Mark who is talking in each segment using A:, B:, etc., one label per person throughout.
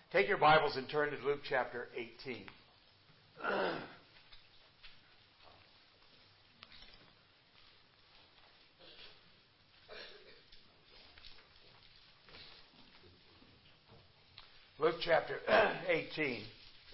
A: Take your Bibles and turn to Luke chapter 18. Luke chapter 18.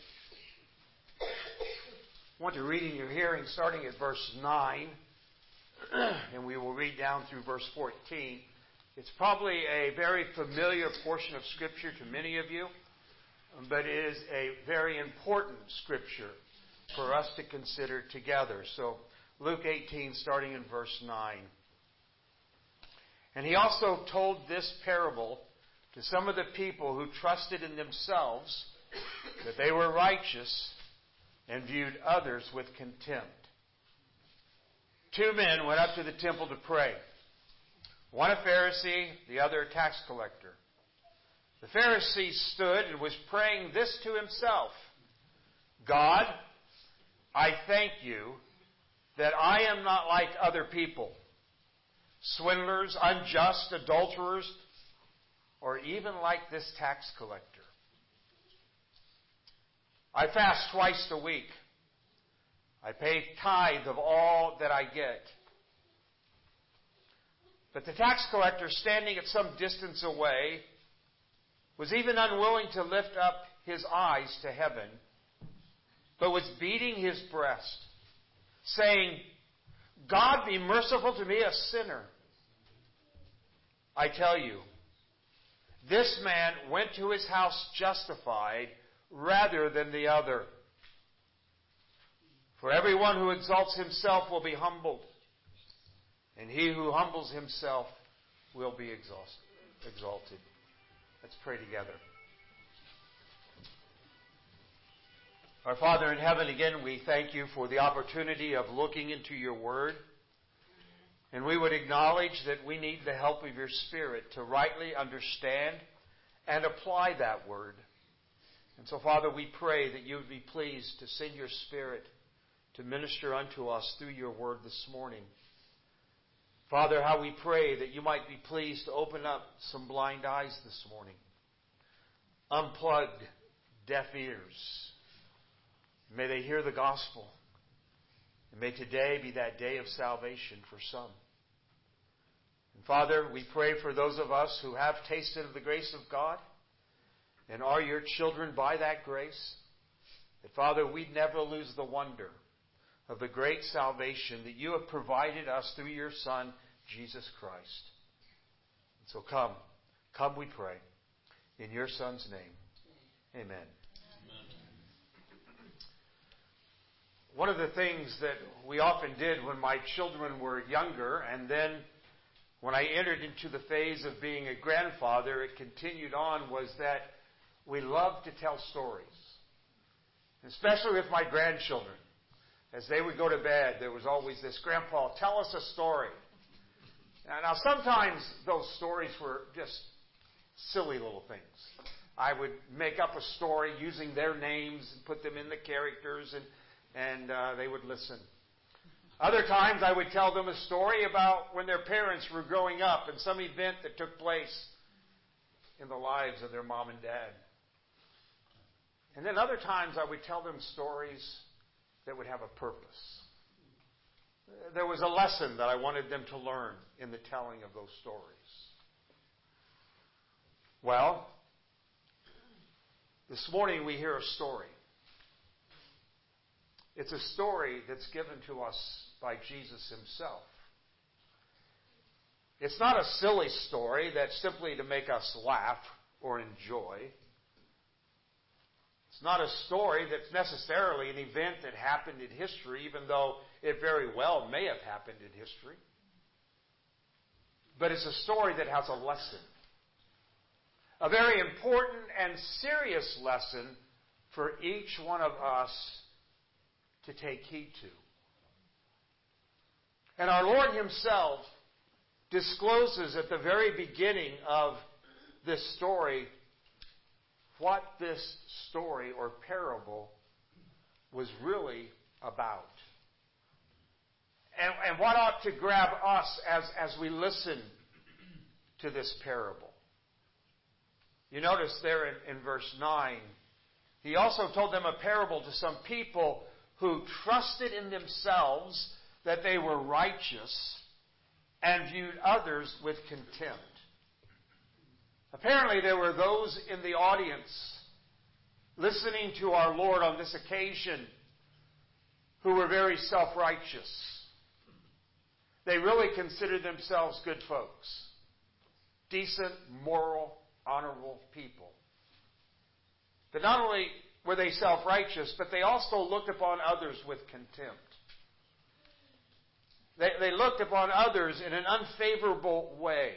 A: I want to read in your hearing starting at verse 9, and we will read down through verse 14. It's probably a very familiar portion of Scripture to many of you, but it is a very important Scripture for us to consider together. So, Luke 18, starting in verse 9. And he also told this parable to some of the people who trusted in themselves that they were righteous and viewed others with contempt. 2 men went up to the temple to pray. One a Pharisee, the other a tax collector. The Pharisee stood and was praying this to himself: God, I thank you that I am not like other people, swindlers, unjust, adulterers, or even like this tax collector. I fast twice a week. I pay tithe of all that I get. But the tax collector, standing at some distance away, was even unwilling to lift up his eyes to heaven, but was beating his breast, saying, God, be merciful to me, a sinner. I tell you, this man went to his house justified rather than the other. For everyone who exalts himself will be humbled, and he who humbles himself will be exalted. Let's pray together. Our Father in heaven, again, we thank you for the opportunity of looking into your word. And we would acknowledge that we need the help of your Spirit to rightly understand and apply that word. And so, Father, we pray that you would be pleased to send your Spirit to minister unto us through your word this morning. Father, how we pray that you might be pleased to open up some blind eyes this morning. Unplug deaf ears. May they hear the gospel. And may today be that day of salvation for some. And Father, we pray for those of us who have tasted of the grace of God and are your children by that grace, that Father, we'd never lose the wonder of the great salvation that you have provided us through your Son, Jesus Christ. And so come we pray, in your Son's name. Amen. Amen. One of the things that we often did when my children were younger, and then when I entered into the phase of being a grandfather, it continued on, was that we loved to tell stories. Especially with my grandchildren. As they would go to bed, there was always this, Grandpa, tell us a story. Now sometimes those stories were just silly little things. I would make up a story using their names and put them in the characters, and they would listen. Other times I would tell them a story about when their parents were growing up and some event that took place in the lives of their mom and dad. And then other times I would tell them stories that would have a purpose. There was a lesson that I wanted them to learn in the telling of those stories. Well, this morning we hear a story. It's a story that's given to us by Jesus himself. It's not a silly story that's simply to make us laugh or enjoy. It's not a story that's necessarily an event that happened in history, even though it very well may have happened in history. But it's a story that has a lesson. A very important and serious lesson for each one of us to take heed to. And our Lord himself discloses at the very beginning of this story what this story or parable was really about. And what ought to grab us as we listen to this parable. You notice there in verse 9, he also told them a parable to some people who trusted in themselves that they were righteous and viewed others with contempt. Apparently there were those in the audience listening to our Lord on this occasion who were very self-righteous. They really considered themselves good folks, decent, moral, honorable people. But not only were they self-righteous, but they also looked upon others with contempt. They looked upon others in an unfavorable way.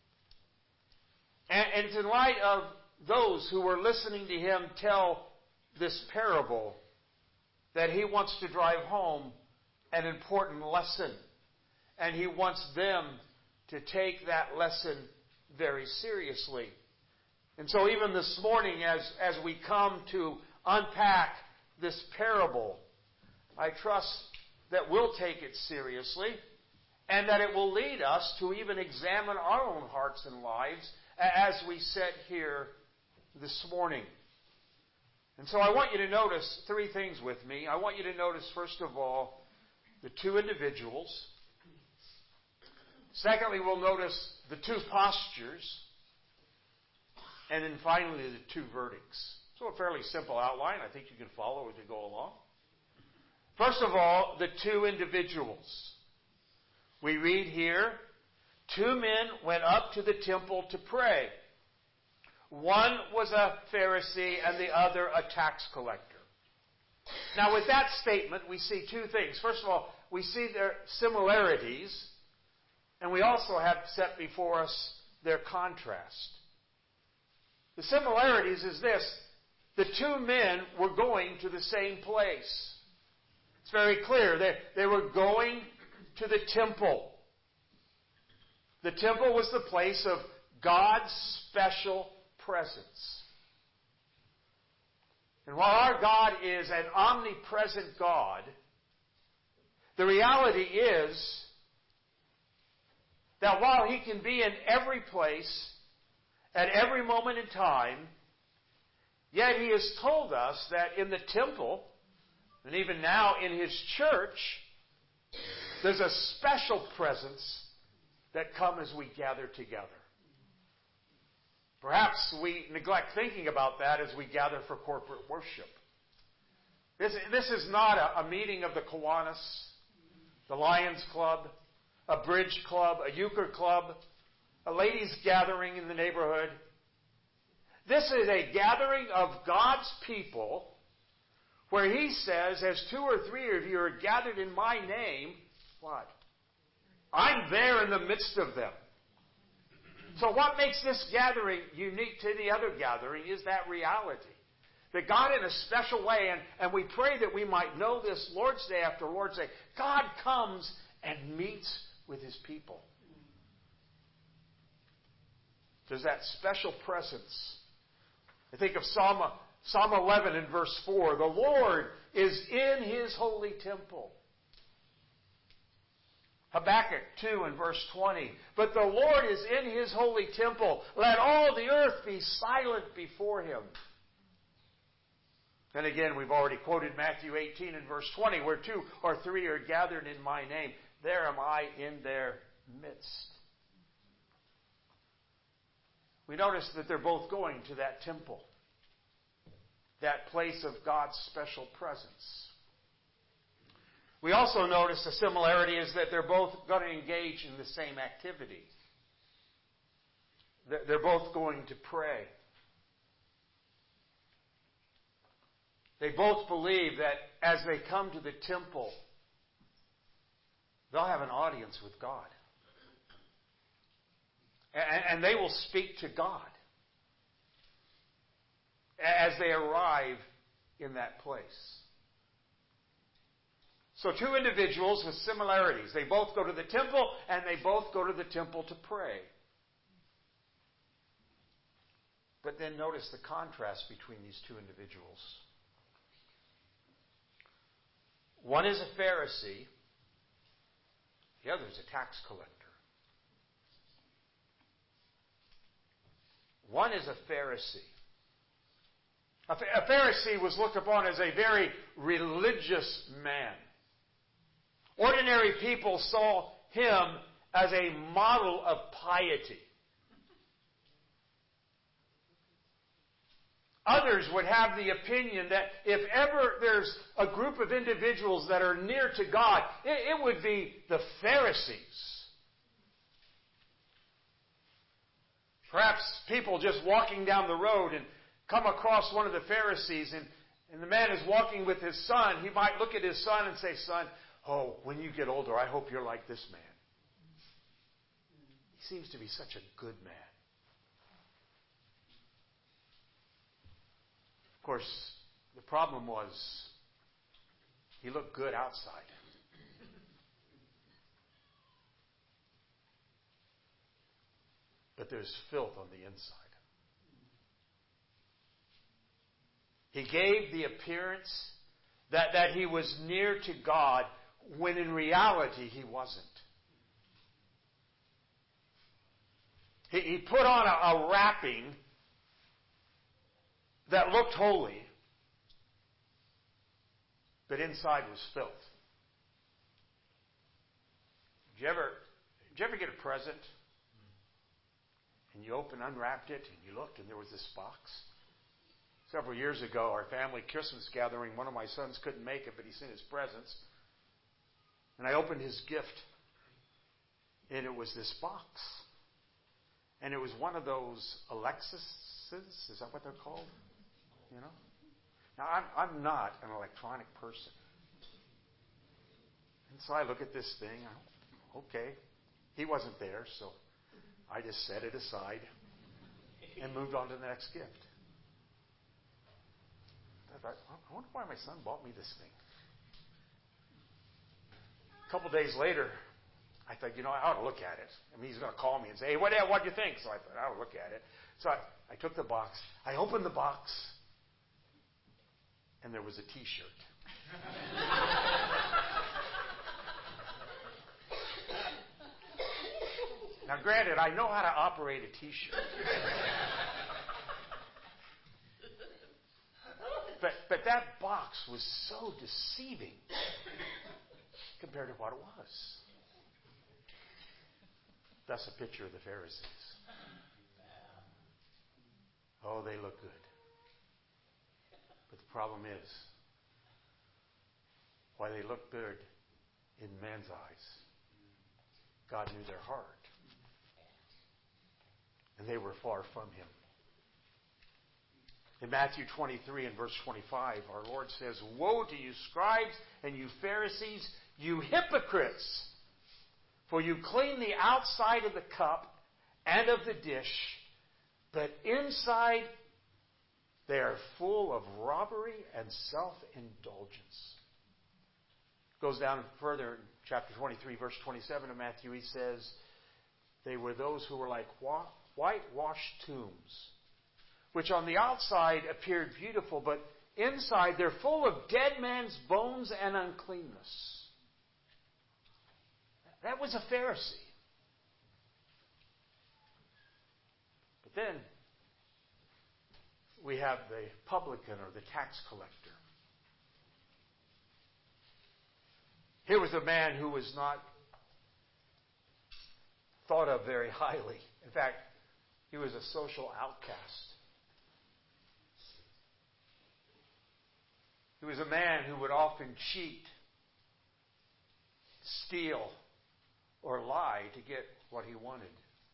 A: And it's in light of those who were listening to him tell this parable that he wants to drive home an important lesson. And he wants them to take that lesson very seriously. And so even this morning, as we come to unpack this parable, I trust that we'll take it seriously and that it will lead us to even examine our own hearts and lives as we sit here this morning. And so I want you to notice three things with me. I want you to notice, first of all, the two individuals. Secondly, we'll notice the two postures. And then finally, the two verdicts. So a fairly simple outline. I think you can follow as we go along. First of all, the two individuals. We read here, 2 men went up to the temple to pray. One was a Pharisee and the other a tax collector. Now with that statement, we see two things. First of all, we see their similarities, and we also have set before us their contrast. The similarities is this: the two men were going to the same place. It's very clear. They were going to the temple. The temple was the place of God's special presence. And while our God is an omnipresent God, the reality is that while He can be in every place, at every moment in time, yet He has told us that in the temple, and even now in His church, there's a special presence that comes as we gather together. Perhaps we neglect thinking about that as we gather for corporate worship. This is not a meeting of the Kiwanis, the Lions Club, a bridge club, a euchre club, a ladies' gathering in the neighborhood. This is a gathering of God's people where He says, as 2 or 3 of you are gathered in my name, what? I'm there in the midst of them. So what makes this gathering unique to the other gathering is that reality. That God in a special way, and we pray that we might know this Lord's Day after Lord's Day, God comes and meets with His people. There's that special presence. I think of Psalm 11 in verse 4. The Lord is in His holy temple. Habakkuk 2 and verse 20. But the Lord is in His holy temple. Let all the earth be silent before Him. And again, we've already quoted Matthew 18 and verse 20, where 2 or 3 are gathered in my name. There am I in their midst. We notice that they're both going to that temple, that place of God's special presence. We also notice the similarity is that they're both going to engage in the same activity. They're both going to pray. They both believe that as they come to the temple, they'll have an audience with God. And they will speak to God as they arrive in that place. So 2 individuals with similarities. They both go to the temple, and they both go to the temple to pray. But then notice the contrast between these 2 individuals. One is a Pharisee. The other is a tax collector. One is a Pharisee. A Pharisee was looked upon as a very religious man. Ordinary people saw him as a model of piety. Others would have the opinion that if ever there's a group of individuals that are near to God, it would be the Pharisees. Perhaps people just walking down the road and come across one of the Pharisees, and the man is walking with his son. He might look at his son and say, "Son, oh, when you get older, I hope you're like this man. He seems to be such a good man." Of course, the problem was he looked good outside. But there's filth on the inside. He gave the appearance that he was near to God when in reality he wasn't. He put on a wrapping that looked holy, but inside was filth. Did you ever get a present and you unwrapped it and you looked and there was this box? Several years ago, our family Christmas gathering, one of my sons couldn't make it, but he sent his presents. And I opened his gift, and it was this box. And it was one of those Alexises, is that what they're called? You know? Now, I'm not an electronic person. And so I look at this thing, okay. He wasn't there, so I just set it aside and moved on to the next gift. I thought, I wonder why my son bought me this thing. A couple days later, I thought, I ought to look at it. I mean, he's going to call me and say, "Hey, what do you think?" So I thought, I ought to look at it. So I took the box. I opened the box, and there was a T-shirt. Now, granted, I know how to operate a T-shirt. But that box was so deceiving compared to what it was. That's a picture of the Pharisees. Oh, they look good. But the problem is, why they look good in man's eyes, God knew their heart. And they were far from Him. In Matthew 23 and verse 25, our Lord says, "Woe to you, scribes and you Pharisees, you hypocrites! For you clean the outside of the cup and of the dish, but inside they are full of robbery and self-indulgence." Goes down further in chapter 23, verse 27 of Matthew. He says, "They were those who were like whitewashed tombs, which on the outside appeared beautiful, but inside they're full of dead man's bones and uncleanness." That was a Pharisee. But then we have the publican or the tax collector. Here was a man who was not thought of very highly. In fact, he was a social outcast. He was a man who would often cheat, steal, or lie to get what he wanted.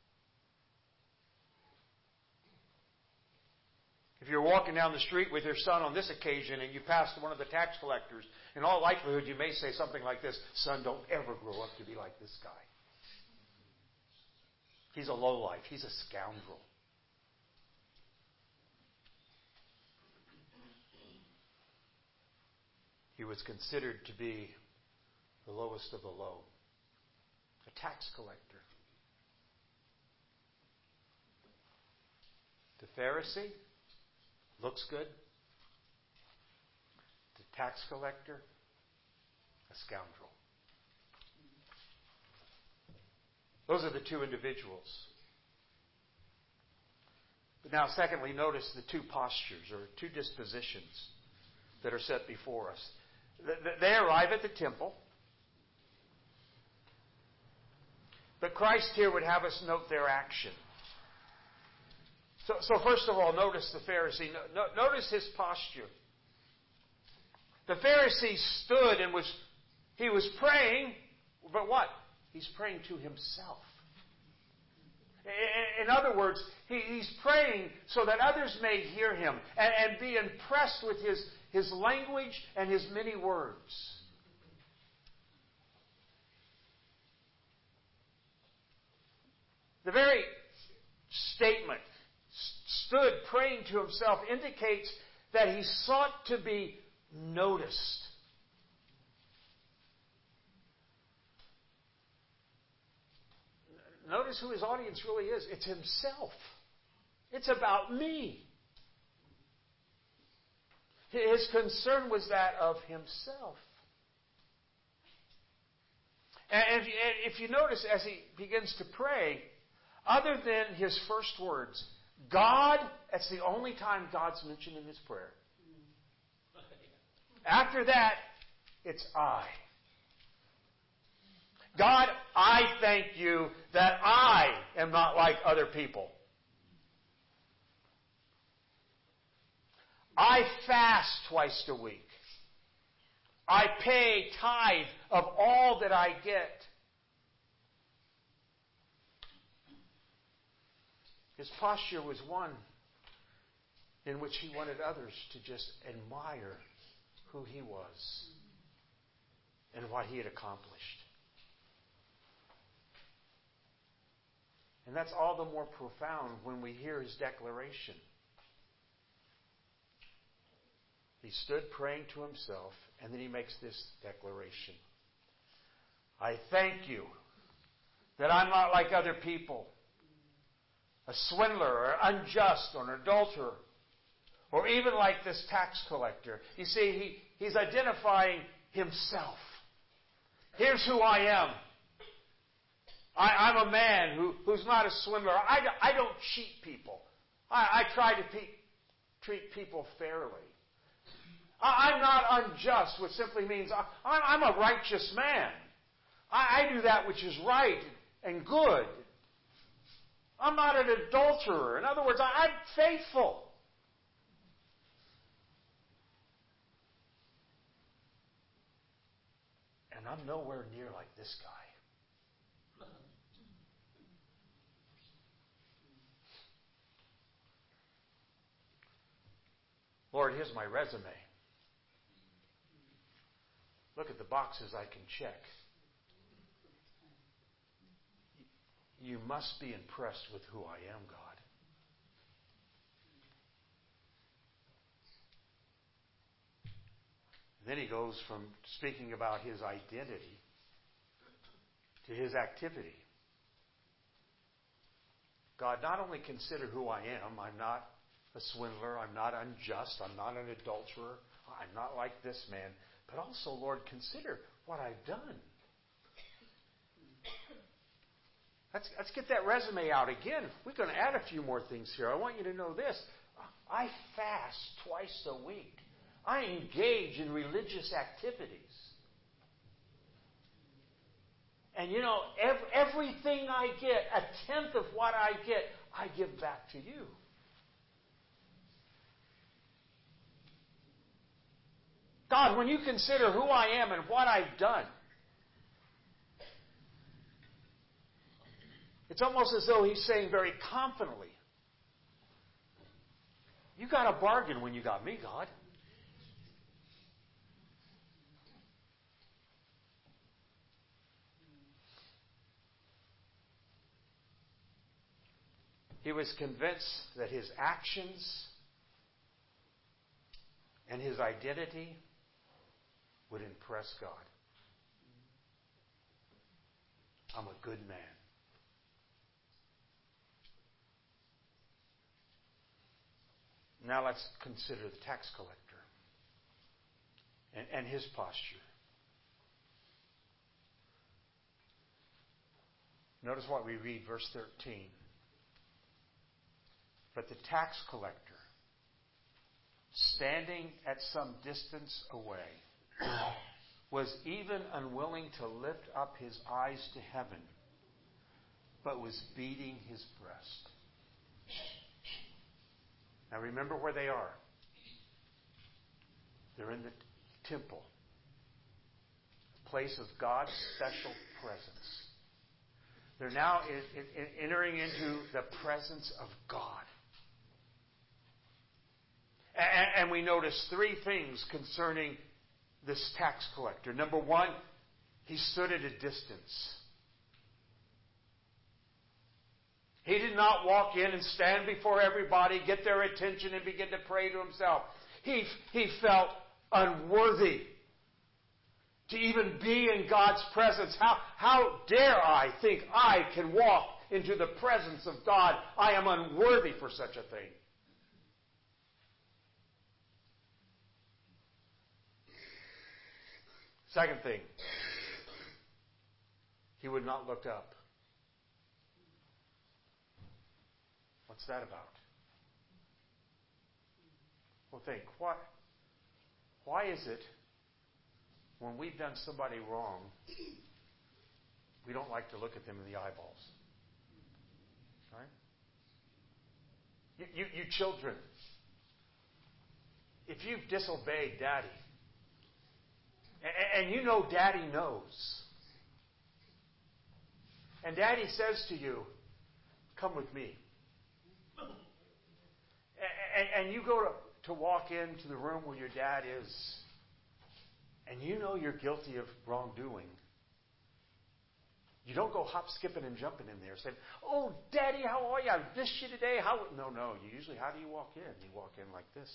A: If you're walking down the street with your son on this occasion and you pass one of the tax collectors, in all likelihood you may say something like this: "Son, don't ever grow up to be like this guy. He's a lowlife. He's a scoundrel." He was considered to be the lowest of the low. A tax collector. The Pharisee looks good. The tax collector, a scoundrel. Those are the two individuals. But now, secondly, notice the two postures or two dispositions that are set before us. They arrive at the temple. But Christ here would have us note their action. So first of all, notice the Pharisee. Notice his posture. The Pharisee stood and he was praying, but what? He's praying to himself. In other words, he's praying so that others may hear him and be impressed with his language and his many words. The very statement, stood praying to himself, indicates that he sought to be noticed. Notice who his audience really is. It's himself. It's about me. His concern was that of himself. And if you notice, as he begins to pray, other than his first words, God, that's the only time God's mentioned in his prayer. After that, it's I. God, I thank you that I am not like other people. I fast twice a week. I pay tithe of all that I get. His posture was one in which he wanted others to just admire who he was and what he had accomplished. And that's all the more profound when we hear his declaration. He stood praying to himself, and then he makes this declaration. I thank you that I'm not like other people, a swindler or unjust or an adulterer, or even like this tax collector. You see, he's identifying himself. Here's who I am. I'm a man who's not a swindler. I don't cheat people. I try to treat people fairly. I'm not unjust, which simply means I'm a righteous man. I do that which is right and good. I'm not an adulterer. In other words, I'm faithful. And I'm nowhere near like this guy. Lord, here's my resume. Look at the boxes I can check. You must be impressed with who I am, God. Then he goes from speaking about his identity to his activity. God, not only consider who I am, I'm not a swindler, I'm not unjust, I'm not an adulterer, I'm not like this man, but also, Lord, consider what I've done. Let's get that resume out again. We're going to add a few more things here. I want you to know this. I fast twice a week. I engage in religious activities. And you know, everything I get, a tenth of what I get, I give back to you. God, when you consider who I am and what I've done, it's almost as though he's saying very confidently, you got a bargain when you got me, God. He was convinced that his actions and his identity would impress God. I'm a good man. Now let's consider the tax collector and his posture. Notice what we read, verse 13. But the tax collector, standing at some distance away, was even unwilling to lift up his eyes to heaven, but was beating his breast. Now remember where they are. They're in the temple, a place of God's special presence. They're now entering into the presence of God. And we notice three things concerning this tax collector. Number one, he stood at a distance. He did not walk in and stand before everybody, get their attention, and begin to pray to himself. He felt unworthy to even be in God's presence. How dare I think I can walk into the presence of God? I am unworthy for such a thing. Second thing, he would not look up. What's that about? Well, think, why is it when we've done somebody wrong, we don't like to look at them in the eyeballs? Right? You children, if you've disobeyed Daddy, and you know Daddy knows, and Daddy says to you, come with me, and you go to walk into the room where your dad is, and you know you're guilty of wrongdoing, you don't go hop, skipping, and jumping in there saying, oh, Daddy, how are you? I missed you today. No. You usually, how do you walk in? You walk in like this.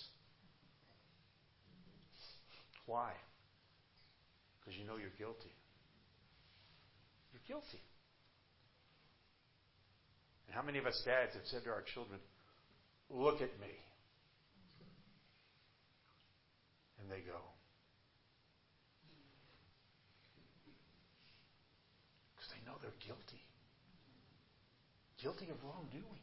A: Why? Because you know you're guilty. You're guilty. And how many of us dads have said to our children, look at me? And they go. Because they know they're guilty. Guilty of wrongdoing.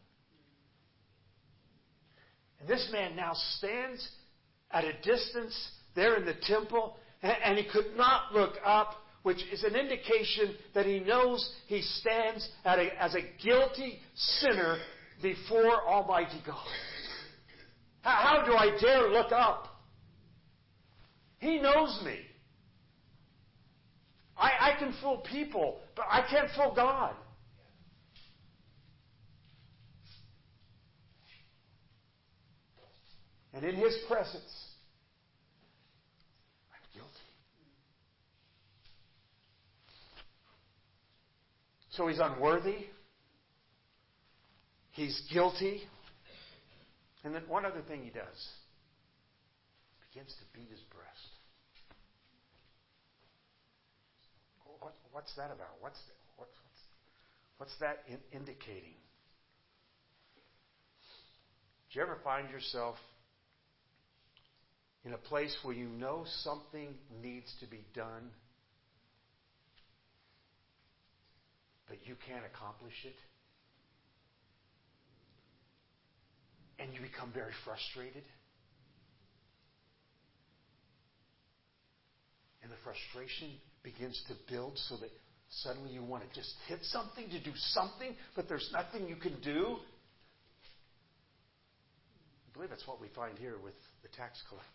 A: And this man now stands at a distance there in the temple, and he could not look up, which is an indication that he knows he stands as a guilty sinner before Almighty God. How do I dare look up? He knows me. I can fool people, but I can't fool God. And in His presence, I'm guilty. So he's unworthy. He's guilty. And then one other thing he does. Begins to beat his breast. What's that about? What's that indicating? Do you ever find yourself in a place where you know something needs to be done, but you can't accomplish it? And you become very frustrated? And the frustration begins to build so that suddenly you want to just hit something to do something, but there's nothing you can do. I believe that's what we find here with the tax collector.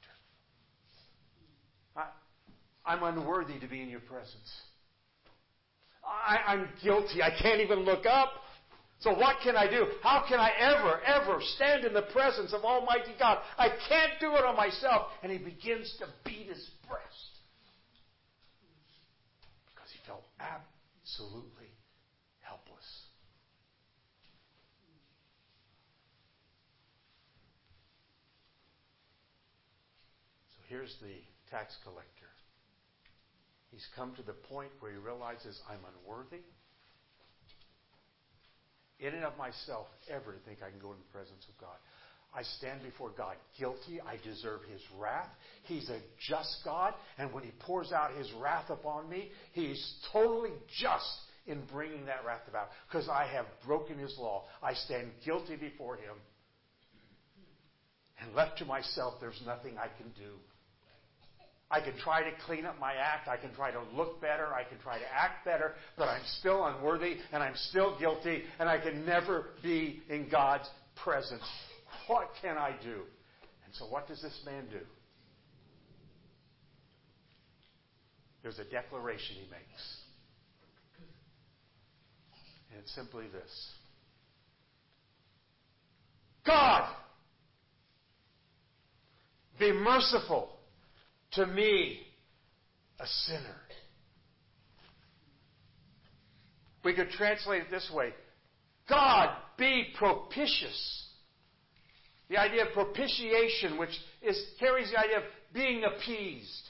A: I'm unworthy to be in your presence. I'm guilty. I can't even look up. So what can I do? How can I ever stand in the presence of Almighty God? I can't do it on myself. And he begins to beat his breast. Because he felt absolutely helpless. So here's the tax collector. He's come to the point where he realizes I'm unworthy in and of myself ever to think I can go in the presence of God. I stand before God guilty. I deserve His wrath. He's a just God, and when He pours out His wrath upon me, He's totally just in bringing that wrath about, because I have broken His law. I stand guilty before Him, And left to myself, there's nothing I can do. I can try to clean up my act. I can try to look better. I can try to act better. But I'm still unworthy and I'm still guilty. And I can never be in God's presence. What can I do? And so what does this man do? There's a declaration he makes. And it's simply this. God, be merciful to me, a sinner. We could translate it this way. God, be propitious. The idea of propitiation, which carries the idea of being appeased.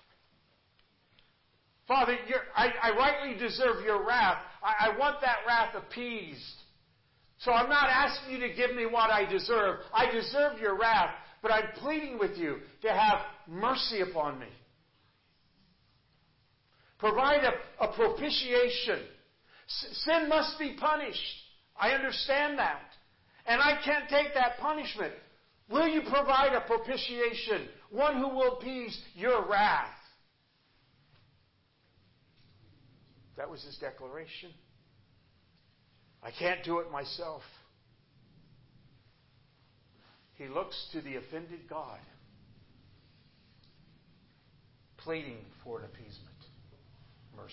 A: Father, I rightly deserve your wrath. I want that wrath appeased. So I'm not asking you to give me what I deserve. I deserve your wrath, but I'm pleading with you to have mercy upon me. Provide a propitiation. Sin must be punished. I understand that. And I can't take that punishment. Will you provide a propitiation? One who will appease your wrath. That was his declaration. I can't do it myself. He looks to the offended God, pleading for an appeasement, mercy.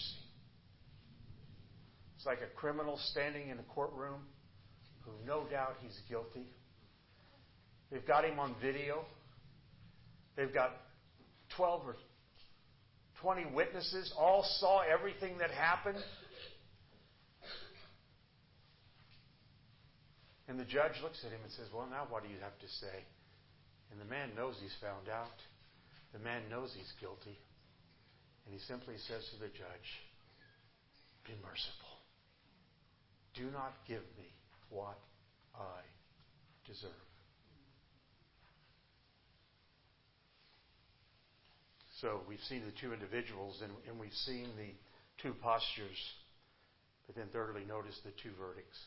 A: It's like a criminal standing in a courtroom who no doubt he's guilty. They've got him on video. They've got 12 or 20 witnesses, all saw everything that happened. And the judge looks at him and says, well, now what do you have to say? And the man knows he's found out. The man knows he's guilty. And he simply says to the judge, be merciful. Do not give me what I deserve. So we've seen the two individuals and we've seen the two postures. But then thirdly, notice the two verdicts.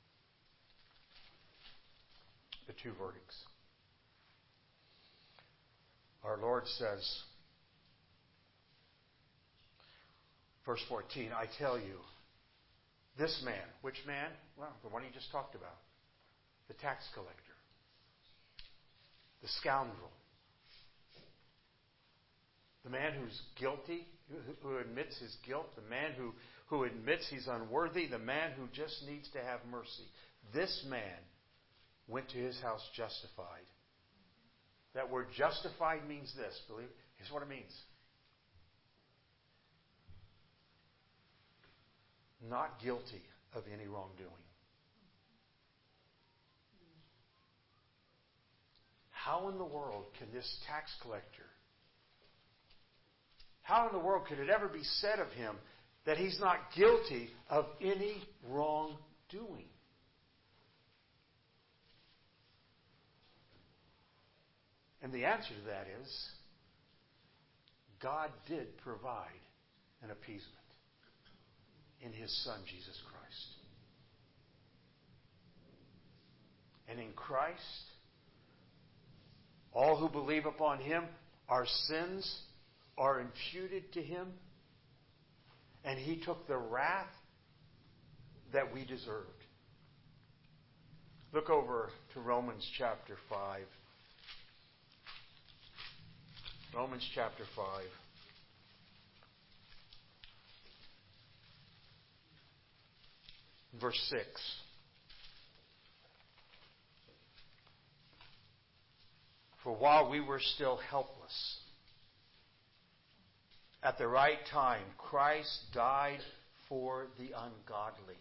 A: The two verdicts. Our Lord says, verse 14, I tell you, this man, which man? Well, the one he just talked about. The tax collector. The scoundrel. The man who's guilty, who admits his guilt. The man who admits he's unworthy. The man who just needs to have mercy. This man went to his house justified. That word justified means this. Believe it. Here's what it means. Not guilty of any wrongdoing. How in the world can this tax collector, how in the world could it ever be said of him that he's not guilty of any wrongdoing? And the answer to that is, God did provide an appeasement in His Son, Jesus Christ. And in Christ, all who believe upon Him, our sins are imputed to Him. And He took the wrath that we deserved. Look over to Romans chapter 5. Romans chapter 5. Verse 6. For while we were still helpless, at the right time, Christ died for the ungodly.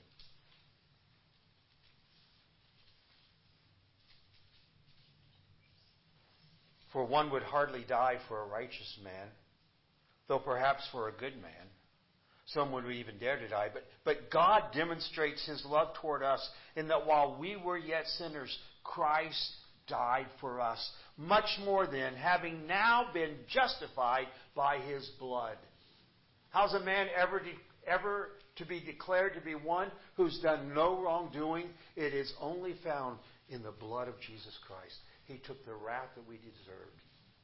A: For one would hardly die for a righteous man, though perhaps for a good man. Some would even dare to die. But God demonstrates His love toward us in that while we were yet sinners, Christ died for us. Much more then, having now been justified by His blood. How's a man ever to be declared to be one who's done no wrongdoing? It is only found in the blood of Jesus Christ. He took the wrath that we deserved.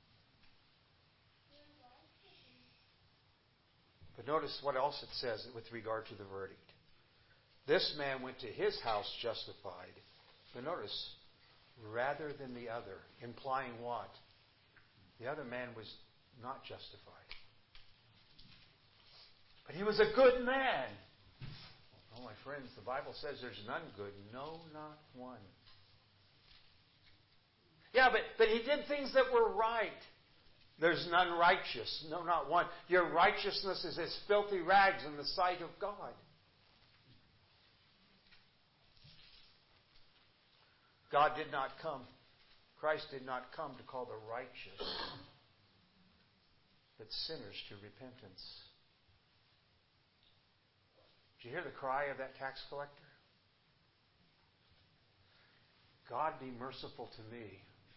A: But notice what else it says with regard to the verdict. This man went to his house justified. But notice, rather than the other, implying what? The other man was not justified. But he was a good man. Oh, my friends, the Bible says there's none good. No, not one. Yeah, but he did things that were right. There's none righteous. No, not one. Your righteousness is as filthy rags in the sight of God. God did not come. Christ did not come to call the righteous, but sinners to repentance. Did you hear the cry of that tax collector? God, be merciful to me.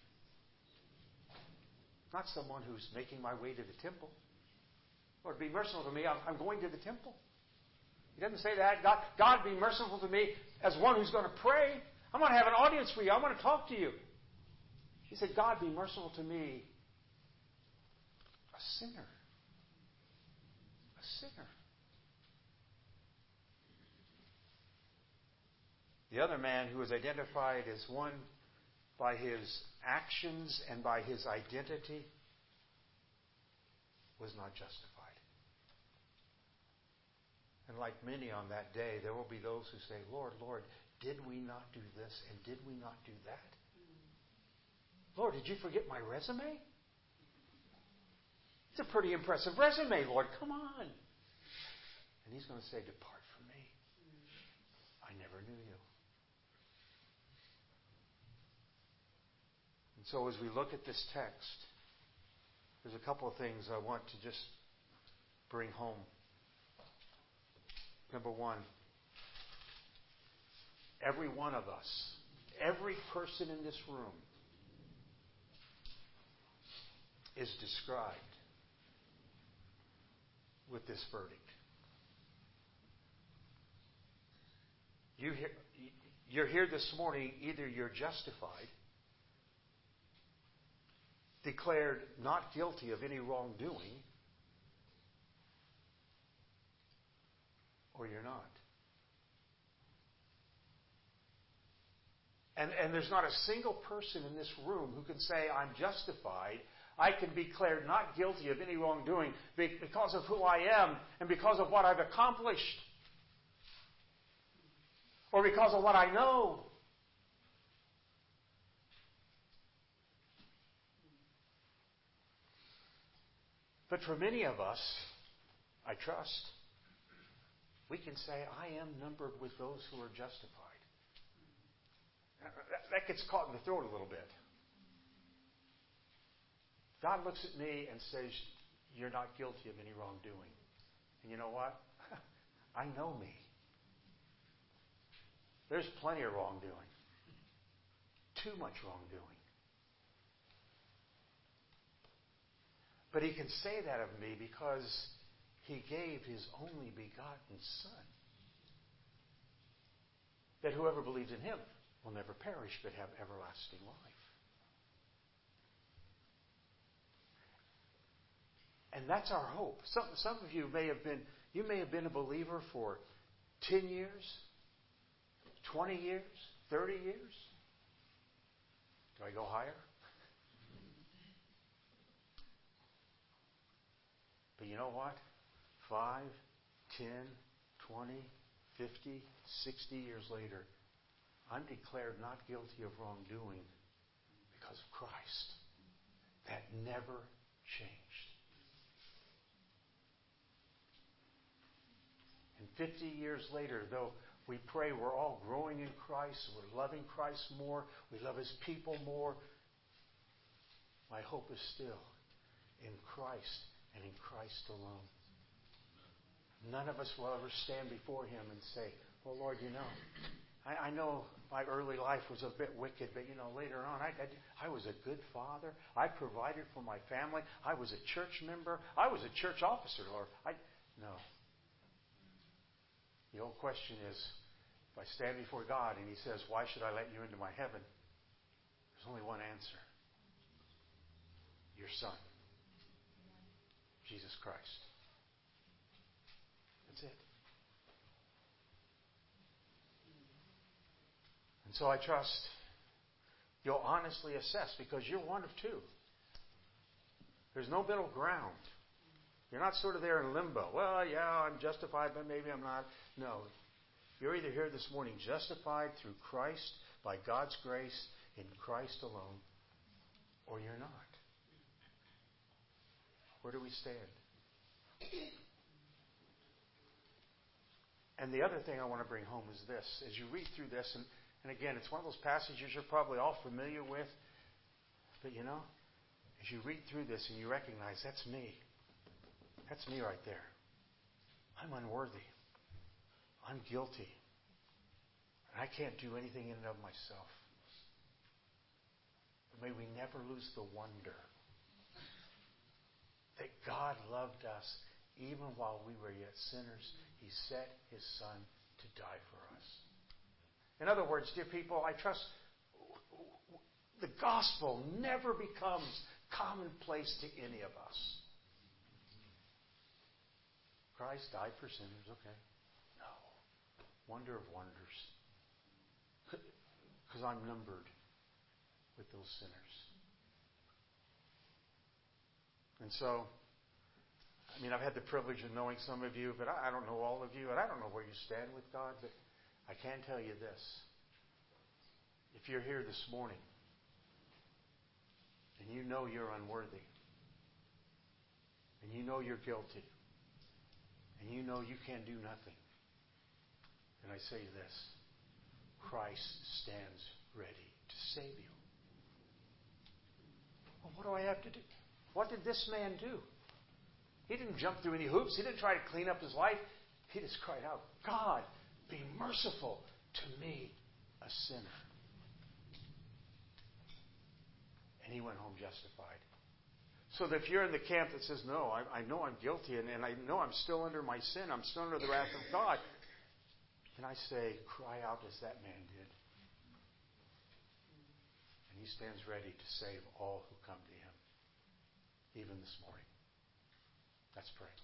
A: Not someone who's making my way to the temple. Lord, be merciful to me. I'm going to the temple. He doesn't say that. God, be merciful to me as one who's going to pray. I'm going to have an audience for you. I want to talk to you. He said, God, be merciful to me, a sinner. A sinner. The other man who was identified as one by his actions and by his identity was not justified. And like many on that day, there will be those who say, Lord, Lord, did we not do this and did we not do that? Lord, did you forget my resume? It's a pretty impressive resume, Lord. Come on. And he's going to say, depart from me. I never knew you. And so as we look at this text, there's a couple of things I want to just bring home. Number one, every one of us, every person in this room is described with this verdict. You're here this morning, either you're justified, declared not guilty of any wrongdoing, or you're not. And there's not a single person in this room who can say, I'm justified. I can be declared not guilty of any wrongdoing because of who I am and because of what I've accomplished. Or because of what I know. But for many of us, I trust, we can say, I am numbered with those who are justified. That gets caught in the throat a little bit. God looks at me and says, you're not guilty of any wrongdoing. And you know what? I know me. There's plenty of wrongdoing. Too much wrongdoing. But he can say that of me because he gave his only begotten Son, that whoever believes in him will never perish but have everlasting life. And that's our hope. Some of you may have been a believer for 10 years, 20 years, 30 years. Do I go higher? But you know what? 5, 10, 20, 50, 60 years later, I'm declared not guilty of wrongdoing because of Christ. That never changed. And 50 years later, though we pray we're all growing in Christ, we're loving Christ more, we love His people more, my hope is still in Christ and in Christ alone. None of us will ever stand before Him and say, well, Lord, you know, I know my early life was a bit wicked, but you know, later on, I was a good father. I provided for my family. I was a church member. I was a church officer, Lord. No. The old question is, if I stand before God and He says, why should I let you into my heaven? There's only one answer. Your Son, Jesus Christ. That's it. And so I trust you'll honestly assess, because you're one of two. There's no middle ground. You're not sort of there in limbo. Well, yeah, I'm justified, but maybe I'm not. No. You're either here this morning justified through Christ, by God's grace, in Christ alone, or you're not. Where do we stand? And the other thing I want to bring home is this. As you read through this, and again, it's one of those passages you're probably all familiar with, but you know, as you read through this and you recognize, that's me. That's me right there. I'm unworthy. I'm guilty. And I can't do anything in and of myself. But may we never lose the wonder that God loved us even while we were yet sinners. He sent His Son to die for us. In other words, dear people, I trust the gospel never becomes commonplace to any of us. Christ died for sinners, okay. No. Wonder of wonders. Because I'm numbered with those sinners. And so, I mean, I've had the privilege of knowing some of you, but I don't know all of you, and I don't know where you stand with God, but I can tell you this. If you're here this morning, and you know you're unworthy, and you know you're guilty, and you know you can do nothing, then I say this: Christ stands ready to save you. Well, what do I have to do? What did this man do? He didn't jump through any hoops. He didn't try to clean up his life. He just cried out, God, be merciful to me, a sinner. And he went home justified. So that if you're in the camp that says, no, I know I'm guilty, and I know I'm still under my sin, I'm still under the wrath of God, then I say, cry out as that man did. And He stands ready to save all who come to Him, even this morning. Let's pray.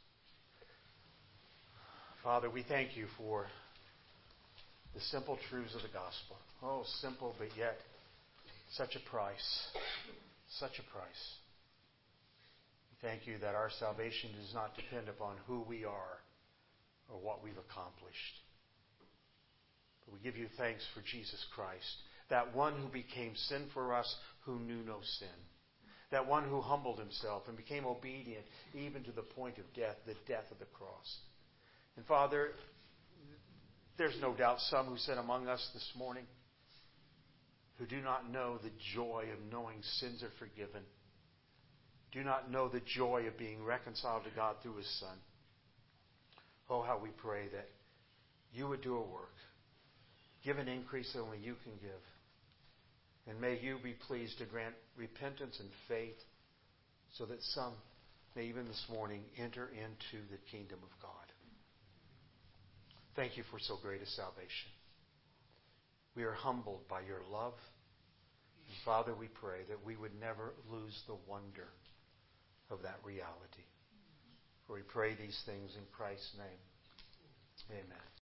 A: Father, we thank You for the simple truths of the gospel. Oh, simple, but yet such a price. Such a price. We thank You that our salvation does not depend upon who we are or what we've accomplished. But we give You thanks for Jesus Christ, that one who became sin for us, who knew no sin. That one who humbled Himself and became obedient even to the point of death, the death of the cross. And Father, there's no doubt some who sit among us this morning who do not know the joy of knowing sins are forgiven, do not know the joy of being reconciled to God through His Son. Oh, how we pray that You would do a work. Give an increase that only You can give. And may You be pleased to grant repentance and faith so that some may even this morning enter into the kingdom of God. Thank You for so great a salvation. We are humbled by Your love. And Father, we pray that we would never lose the wonder of that reality. For we pray these things in Christ's name. Amen.